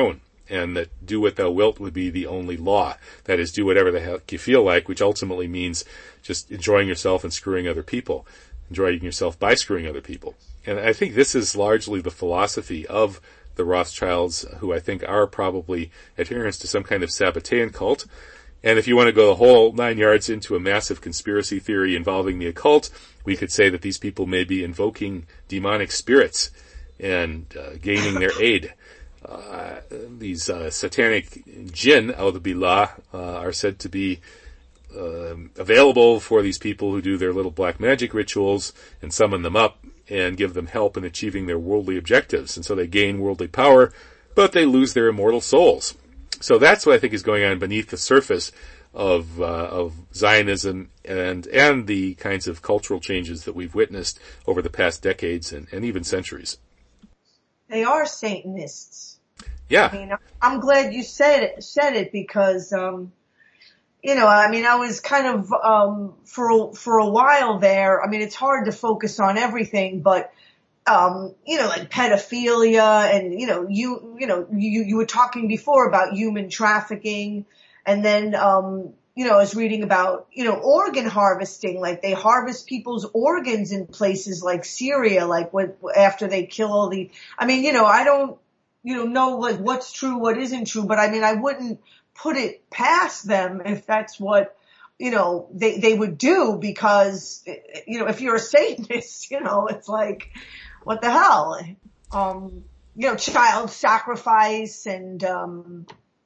A: and that do what thou wilt would be the only law. That is, do whatever the heck you feel like, which ultimately means just enjoying yourself and screwing other people, enjoying yourself by screwing other people. And I think this is largely the philosophy of the Rothschilds, who I think are probably adherents to some kind of Sabbatean cult. And if you want to go the whole nine yards into a massive conspiracy theory involving the occult, we could say that these people may be invoking demonic spirits and uh, gaining their aid. Uh, these uh, satanic jinn, A'udhu Billah, uh, are said to be uh, available for these people who do their little black magic rituals and summon them up and give them help in achieving their worldly objectives. And so they gain worldly power, but they lose their immortal souls. So that's what I think is going on beneath the surface of uh, of Zionism and and the kinds of cultural changes that we've witnessed over the past decades and, and even centuries.
B: They are Satanists.
A: Yeah.
B: I mean, I'm glad you said it, said it because, um, you know, I mean, I was kind of, um, for, for a while there, I mean, it's hard to focus on everything, but, um, you know, like pedophilia and, you know, you, you know, you, you were talking before about human trafficking and then, um, you know, I was reading about, you know, organ harvesting, like they harvest people's organs in places like Syria, like when, after they kill all the, I mean, you know, I don't, you know, know like what's true, what isn't true, but I mean, I wouldn't put it past them if that's what, you know, they, they would do because, you know, if you're a Satanist, you know, it's like, what the hell? Um, you know, child sacrifice and, um,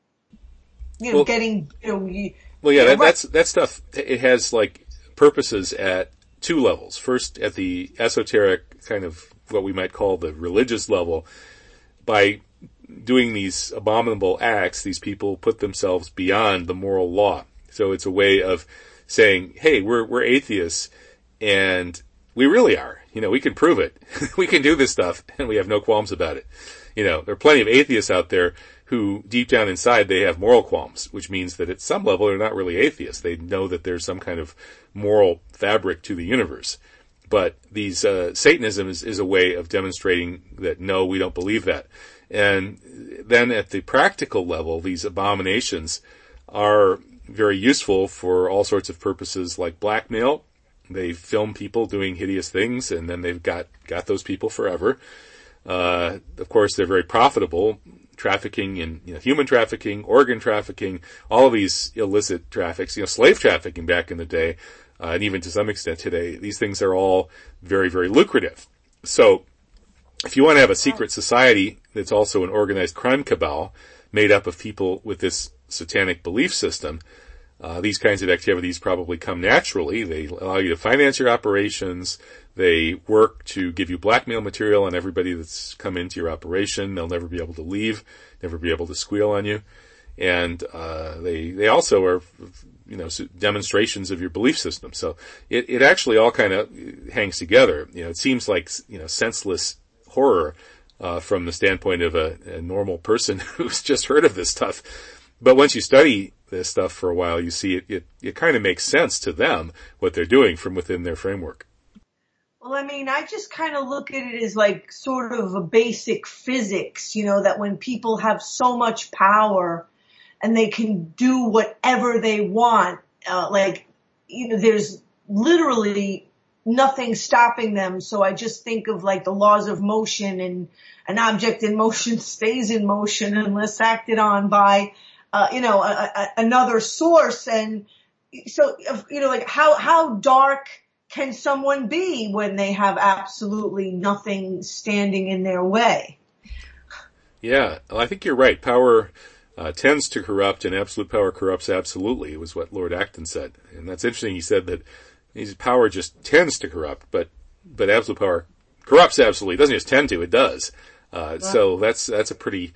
B: you know, well, getting, you know, you,
A: well, yeah,
B: you know,
A: that, that's, that stuff, it has like purposes at two levels. First, at the esoteric kind of what we might call the religious level. By doing these abominable acts, these people put themselves beyond the moral law. So it's a way of saying, hey, we're, we're atheists and we really are. You know, we can prove it. We can do this stuff and we have no qualms about it. You know, there are plenty of atheists out there who deep down inside they have moral qualms, which means that at some level they're not really atheists. They know that there's some kind of moral fabric to the universe. But these, uh, Satanism is, is a way of demonstrating that no, we don't believe that. And then at the practical level, these abominations are very useful for all sorts of purposes like blackmail. They film people doing hideous things and then they've got, got those people forever. Uh, of course, they're very profitable. Trafficking in, you know, human trafficking, organ trafficking, all of these illicit traffics, you know, slave trafficking back in the day. Uh, and even to some extent today, these things are all very, very lucrative. So, if you want to have a secret society that's also an organized crime cabal made up of people with this satanic belief system, uh, these kinds of activities probably come naturally. They allow you to finance your operations. They work to give you blackmail material on everybody that's come into your operation. They'll never be able to leave, never be able to squeal on you. And, uh, they, they also are, you know, demonstrations of your belief system. So it, it actually all kind of hangs together. You know, it seems like, you know, senseless horror, uh, from the standpoint of a, a normal person who's just heard of this stuff. But once you study this stuff for a while, you see it, it, it kind of makes sense to them what they're doing from within their framework.
B: Well, I mean, I just kind of look at it as like sort of a basic physics, you know, that when people have so much power and they can do whatever they want, uh, like, you know, there's literally nothing stopping them. So I just think of like the laws of motion, and an object in motion stays in motion unless acted on by, uh, you know, a, a, another source. And so, you know, like how, how dark can someone be when they have absolutely nothing standing in their way?
A: Yeah, well, I think you're right. Power uh, tends to corrupt, and absolute power corrupts absolutely. It was what Lord Acton said. And that's interesting. He said that his power just tends to corrupt, but but absolute power corrupts absolutely. It doesn't just tend to, it does. Uh, wow. So that's that's a pretty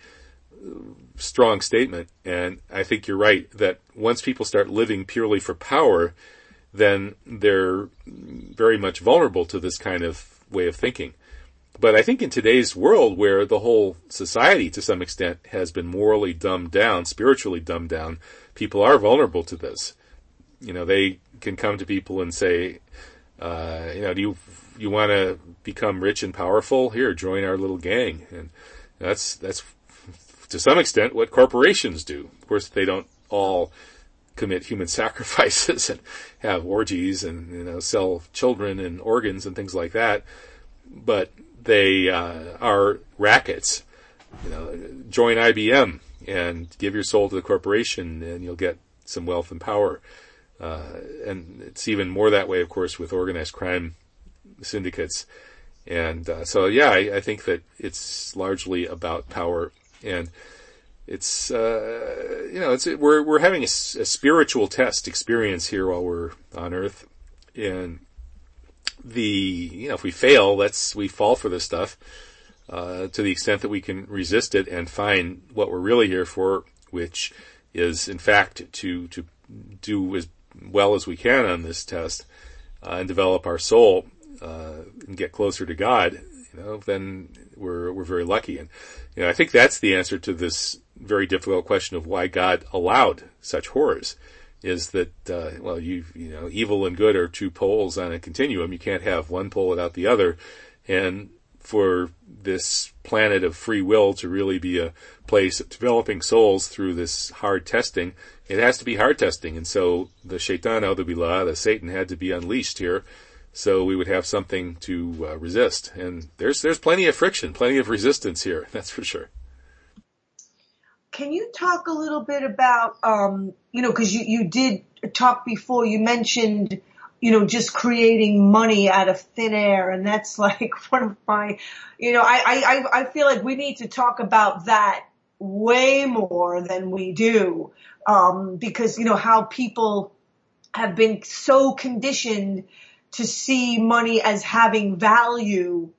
A: strong statement. And I think you're right that once people start living purely for power, then they're very much vulnerable to this kind of way of thinking. But I think in today's world, where the whole society to some extent has been morally dumbed down, spiritually dumbed down, people are vulnerable to this. You know, they can come to people and say, uh, you know, do you, you want to become rich and powerful? Here, join our little gang. And that's, that's to some extent, what corporations do. Of course, they don't all commit human sacrifices and have orgies and, you know, sell children and organs and things like that. But they uh, are rackets. You know, join I B M and give your soul to the corporation, and you'll get some wealth and power. Uh, and it's even more that way, of course, with organized crime syndicates. And uh, so, yeah, I, I think that it's largely about power. And it's, uh, you know, it's we're we're having a, a spiritual test experience here while we're on Earth. And the, you know, if we fail, let's, we fall for this stuff. Uh, to the extent that we can resist it and find what we're really here for, which is, in fact, to to do as well as we can on this test uh, and develop our soul uh, and get closer to God, you know, then we're we're very lucky. And you know, I think that's the answer to this very difficult question of why God allowed such horrors. Is that uh, well, you you know, evil and good are two poles on a continuum. You can't have one pole without the other, and for this planet of free will to really be a place of developing souls through this hard testing, it has to be hard testing. And so the Shaitan, Auzubillah, the Satan, had to be unleashed here so we would have something to uh, resist. And there's there's plenty of friction, plenty of resistance here, that's for sure.
B: Can you talk a little bit about, um, you know, because you, you did talk before, you mentioned, you know, just creating money out of thin air. And that's like one of my, you know, I, I, I feel like we need to talk about that way more than we do. Um, because, you know, how people have been so conditioned to see money as having value.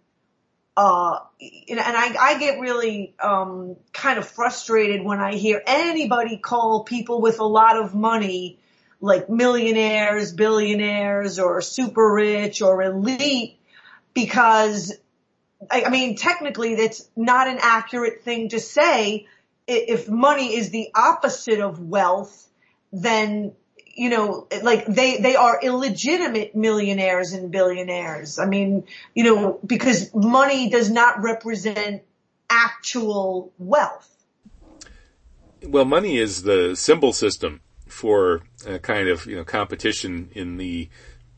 B: Uh, and I, I get really, um, kind of frustrated when I hear anybody call people with a lot of money like millionaires, billionaires, or super rich, or elite, because, I, I mean, technically that's not an accurate thing to say. If money is the opposite of wealth, then, you know, like they, they are illegitimate millionaires and billionaires. I mean, you know, because money does not represent actual wealth.
A: Well, money is the symbol system for a kind of, you know, competition in the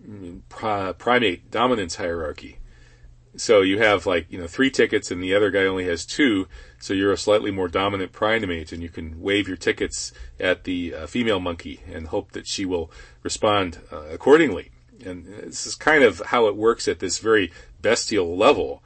A: pri- primate dominance hierarchy. So you have like, you know, three tickets and the other guy only has two, so you're a slightly more dominant primate and you can wave your tickets at the uh, female monkey and hope that she will respond uh, accordingly. And this is kind of how it works at this very bestial level.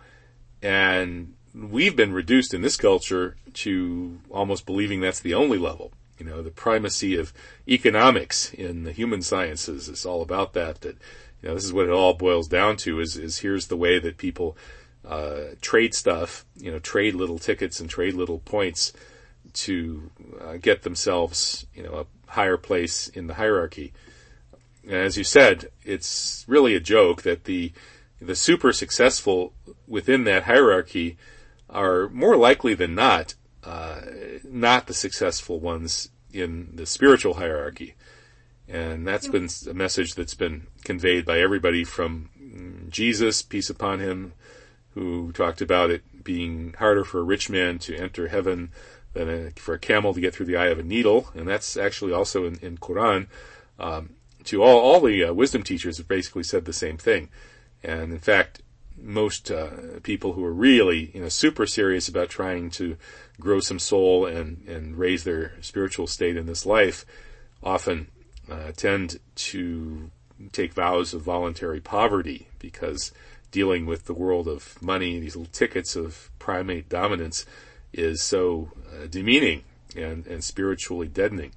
A: And we've been reduced in this culture to almost believing that's the only level. You know, the primacy of economics in the human sciences is all about that. That, you know, this is what it all boils down to is, is here's the way that people, uh, trade stuff, you know, trade little tickets and trade little points to, uh, get themselves, you know, a higher place in the hierarchy. And as you said, it's really a joke that the, the super successful within that hierarchy are more likely than not Uh, not the successful ones in the spiritual hierarchy. And that's been a message that's been conveyed by everybody from Jesus, peace upon him, who talked about it being harder for a rich man to enter heaven than a, for a camel to get through the eye of a needle. And that's actually also in, in Quran. Um, to all, all the uh, wisdom teachers have basically said the same thing. And in fact, most uh, people who are really, you know, super serious about trying to grow some soul and, and raise their spiritual state in this life often uh, tend to take vows of voluntary poverty, because dealing with the world of money, these little tickets of primate dominance, is so uh, demeaning and, and spiritually deadening.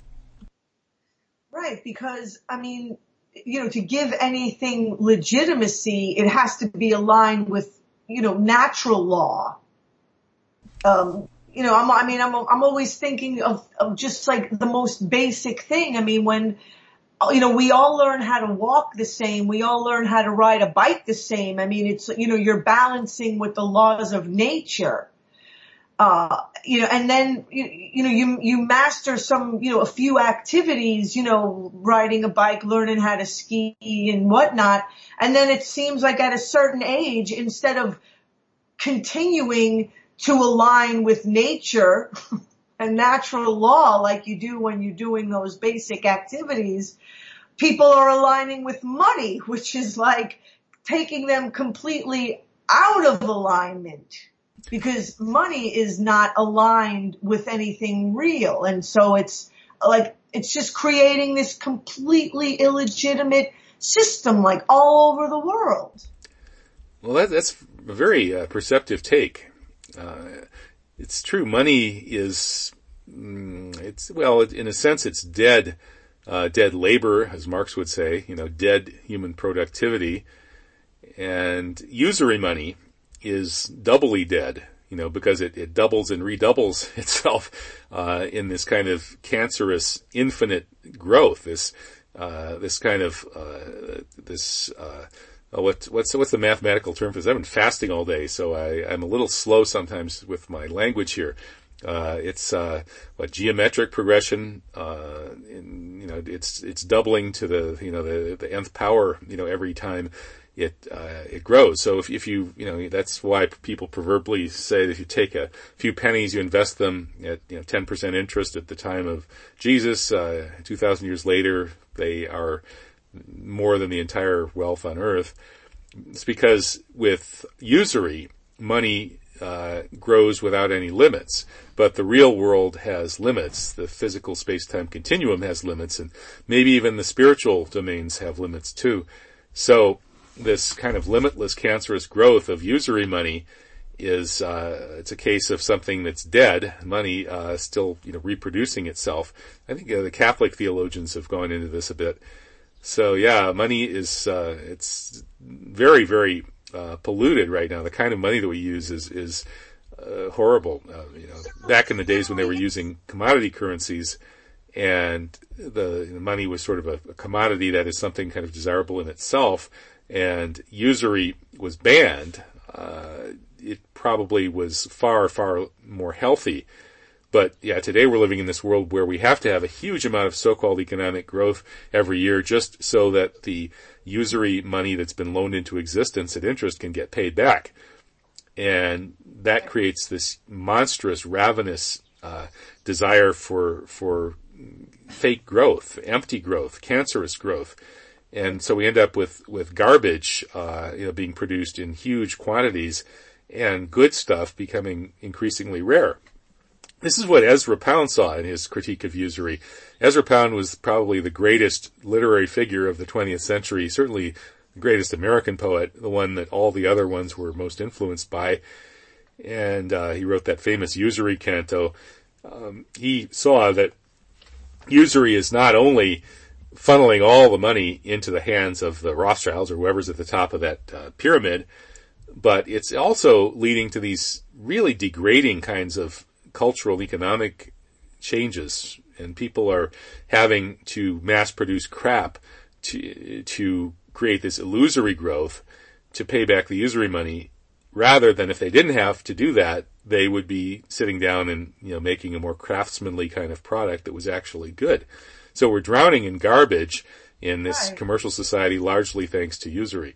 B: Right, because, I mean, you know, to give anything legitimacy, it has to be aligned with, you know, natural law. Um, you know, I'm, I mean, I'm, I'm always thinking of, of just like the most basic thing. I mean, when, you know, we all learn how to walk the same. We all learn how to ride a bike the same. I mean, it's, you know, you're balancing with the laws of nature. Uh, you know, and then, you, you know, you, you master some, you know, a few activities, you know, riding a bike, learning how to ski and whatnot. And then it seems like at a certain age, instead of continuing to align with nature, and natural law like you do when you're doing those basic activities, people are aligning with money, which is like taking them completely out of alignment, because money is not aligned with anything real. And so it's like, it's just creating this completely illegitimate system like all over the world.
A: Well, that, that's a very uh, perceptive take. Uh, it's true. Money is, mm, it's, well, it, in a sense, it's dead, uh, dead labor, as Marx would say, you know, dead human productivity. And usury money is doubly dead, you know, because it, it doubles and redoubles itself, uh, in this kind of cancerous, infinite growth, this, uh, this kind of, uh, this, uh, Oh, what, what's what's the mathematical term for this? I've been fasting all day, so I, I'm a little slow sometimes with my language here. Uh, it's uh, what geometric progression. Uh, in, you know, it's it's doubling to the you know the the nth power. You know, every time it uh, it grows. So if if you you know that's why people proverbially say that if you take a few pennies, you invest them at you know ten percent interest at the time of Jesus. Uh, Two thousand years later, they are more than the entire wealth on earth. It's because with usury, money uh, grows without any limits, but the real world has limits. The physical space-time continuum has limits, and maybe even the spiritual domains have limits too. So this kind of limitless cancerous growth of usury money is, uh, it's a case of something that's dead, money uh, still you know reproducing itself. I think uh, the Catholic theologians have gone into this a bit. So yeah, money is, uh, it's very, very, uh, polluted right now. The kind of money that we use is, is, uh, horrible. Uh, you know, back in the days when they were using commodity currencies and the, the money was sort of a, a commodity that is something kind of desirable in itself, and usury was banned, uh, it probably was far, far more healthy. But yeah, today we're living in this world where we have to have a huge amount of so-called economic growth every year just so that the usury money that's been loaned into existence at interest can get paid back. And that creates this monstrous, ravenous, uh, desire for, for fake growth, empty growth, cancerous growth. And so we end up with, with garbage, uh, you know, being produced in huge quantities and good stuff becoming increasingly rare. This is what Ezra Pound saw in his critique of usury. Ezra Pound was probably the greatest literary figure of the twentieth century, certainly the greatest American poet, the one that all the other ones were most influenced by. And uh, he wrote that famous usury canto. Um, he saw that usury is not only funneling all the money into the hands of the Rothschilds or whoever's at the top of that uh, pyramid, but it's also leading to these really degrading kinds of cultural, economic changes, and people are having to mass produce crap to, to create this illusory growth to pay back the usury money, rather than if they didn't have to do that, they would be sitting down and, you know, making a more craftsmanly kind of product that was actually good. So we're drowning in garbage in this right. commercial society, largely thanks to usury.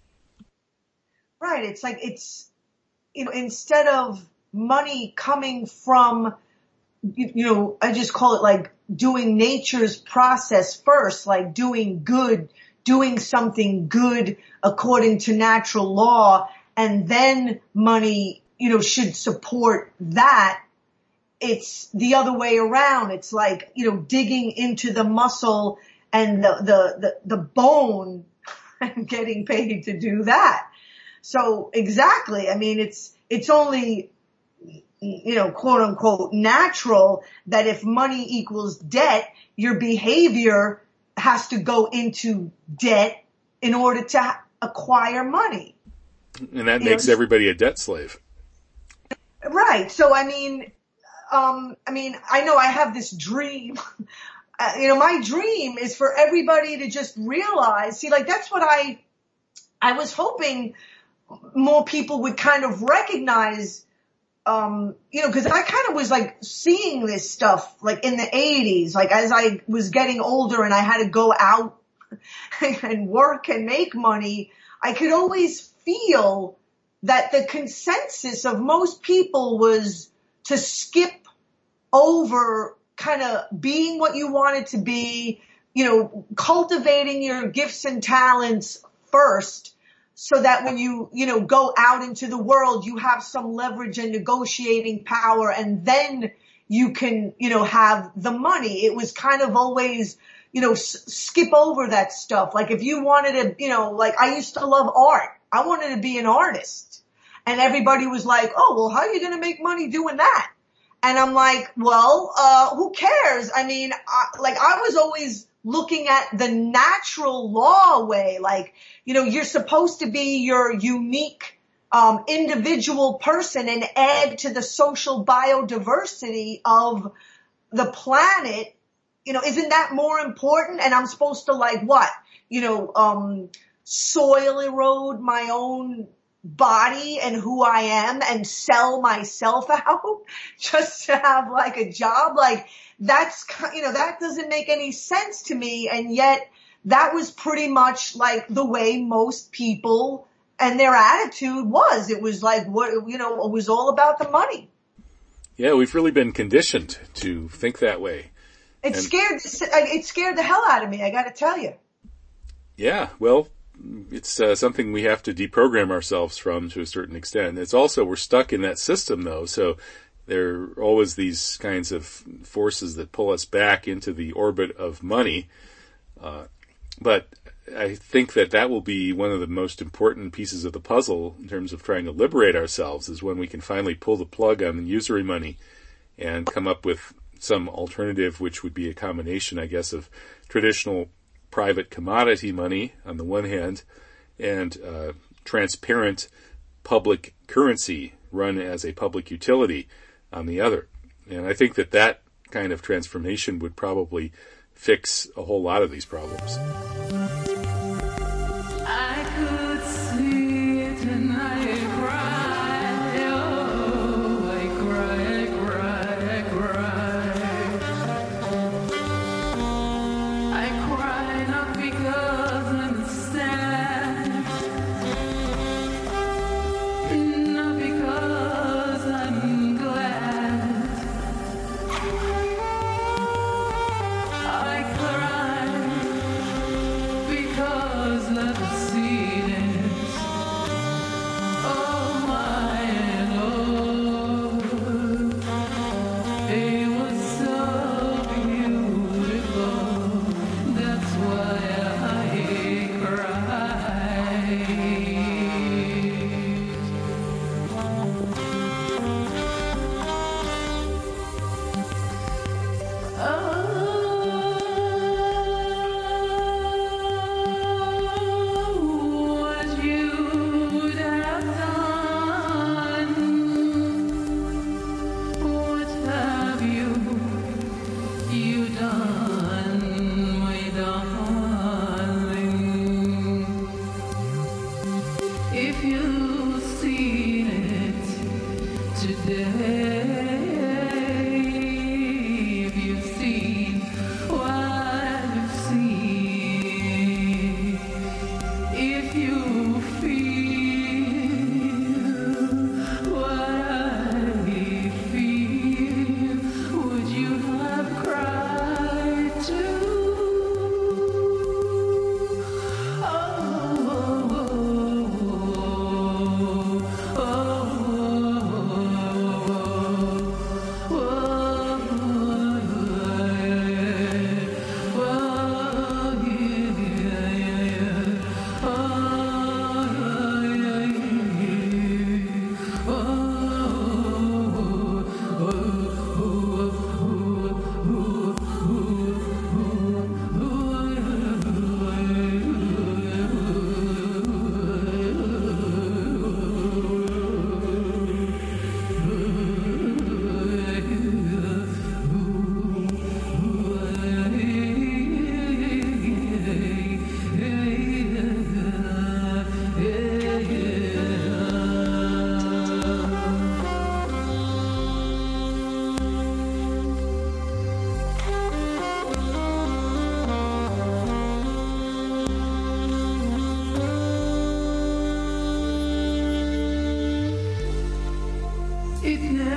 B: Right. It's like, it's, you know, instead of money coming from, you, you know, I just call it like doing nature's process first, like doing good, doing something good according to natural law, and then money, you know, should support that. It's the other way around. It's like, you know, digging into the muscle and the, the, the, the bone and getting paid to do that. So exactly. I mean, it's, it's only, you know, quote unquote natural that if money equals debt, your behavior has to go into debt in order to acquire money.
A: And that you makes know? everybody a debt slave.
B: Right. So, I mean, um, I mean, I know I have this dream. Uh, you know, my dream is for everybody to just realize, see, like, that's what I, I was hoping more people would kind of recognize. Um, you know, cause I kind of was like seeing this stuff like in the eighties, like as I was getting older and I had to go out and work and make money, I could always feel that the consensus of most people was to skip over kind of being what you wanted to be, you know, cultivating your gifts and talents first so that when you, you know, go out into the world, you have some leverage and negotiating power, and then you can, you know, have the money. It was kind of always, you know, s- skip over that stuff. Like if you wanted to, you know, like I used to love art. I wanted to be an artist. And everybody was like, oh, well, how are you going to make money doing that? And I'm like, well, uh, who cares? I mean, I, like I was always looking at the natural law way. Like, you know, you're supposed to be your unique, um, individual person and add to the social biodiversity of the planet. You know, isn't that more important? And I'm supposed to like what? You know, um, soil erode my own body and who I am and sell myself out just to have like a job. Like that's, you know, that doesn't make any sense to me. And yet that was pretty much like the way most people and their attitude was. It was like, what, you know, it was all about the money.
A: Yeah, we've really been conditioned to think that way.
B: It
A: and,
B: scared, it scared the hell out of me. I got to tell you.
A: Yeah, well, it's uh, something we have to deprogram ourselves from to a certain extent. It's also, we're stuck in that system though, so there are always these kinds of forces that pull us back into the orbit of money. Uh, but I think that that will be one of the most important pieces of the puzzle in terms of trying to liberate ourselves, is when we can finally pull the plug on usury money and come up with some alternative, which would be a combination, I guess, of traditional private commodity money on the one hand and uh, transparent public currency run as a public utility on the other. And I think that that kind of transformation would probably fix a whole lot of these problems.
C: I could see it and I cried, oh, I cried, cried, cried. I cried not because I understand, not because I'm glad. I cried because love is sweetness. Oh my Lord, it was so beautiful. That's why I cried. Oh, what you'd have done. What have you, you done, my darling? If you've seen it today, if you've seen what I've seen, if you feel what I feel, would you have cried too? Oh, oh, oh, oh, it never